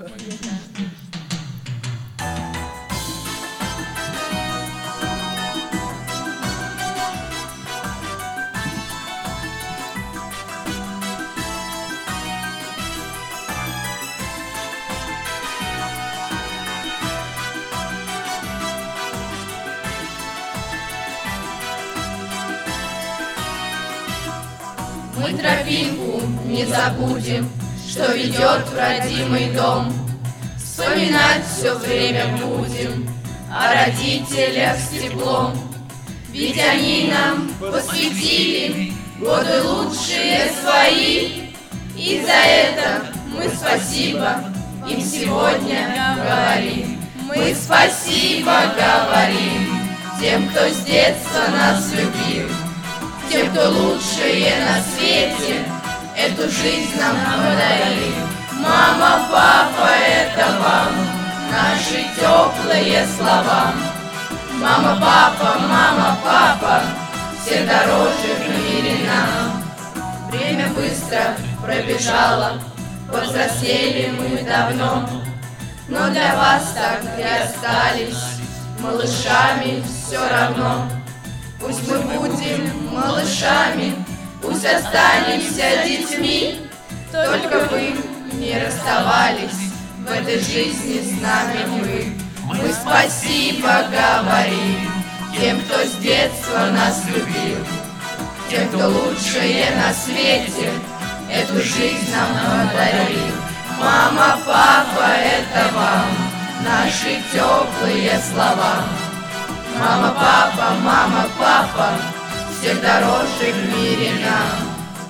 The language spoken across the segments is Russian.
Мы тропинку не забудем, что ведет в родимый дом. Вспоминать все время будем о родителях с теплом. Ведь они нам посвятили годы лучшие свои, и за это мы спасибо им сегодня говорим. Мы спасибо говорим тем, кто с детства нас любил, тем, кто лучшее на свете эту жизнь нам подарил. Мама, папа, это вам наши теплые слова. Мама, папа, все дороже в мире нам. Время быстро пробежало, повзрослели мы давно, но для вас так и остались малышами все равно. Пусть мы будем малышами, пусть останемся детьми, только вы не расставались в этой жизни с нами мы. Мы спасибо говорим тем, кто с детства нас любил, тем, кто лучшее на свете эту жизнь нам подарил. Мама, папа, это вам наши теплые слова. Мама, папа, всех дороже в мире нам.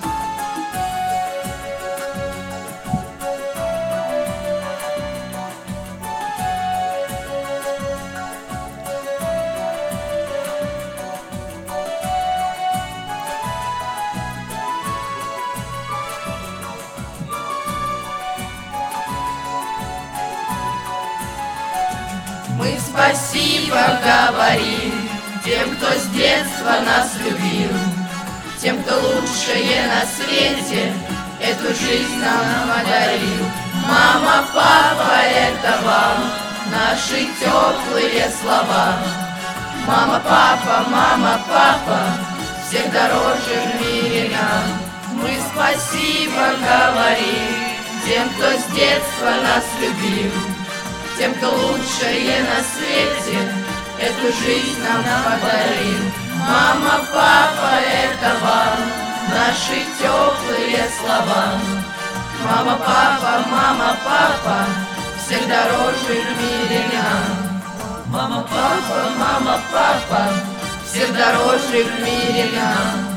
Мы спасибо говорим тем, кто с детства нас любил, тем, кто лучшее на свете эту жизнь нам подарил. Мама, папа, это вам наши теплые слова. Мама, папа, всех дороже в мире нам. Мы спасибо говорим тем, кто с детства нас любил, тем, кто лучшее на свете эту жизнь нам подарил. Мама, папа, это вам наши теплые слова. Мама, папа, всех дороже в мире нам. Мама, папа, всех дороже в мире нам.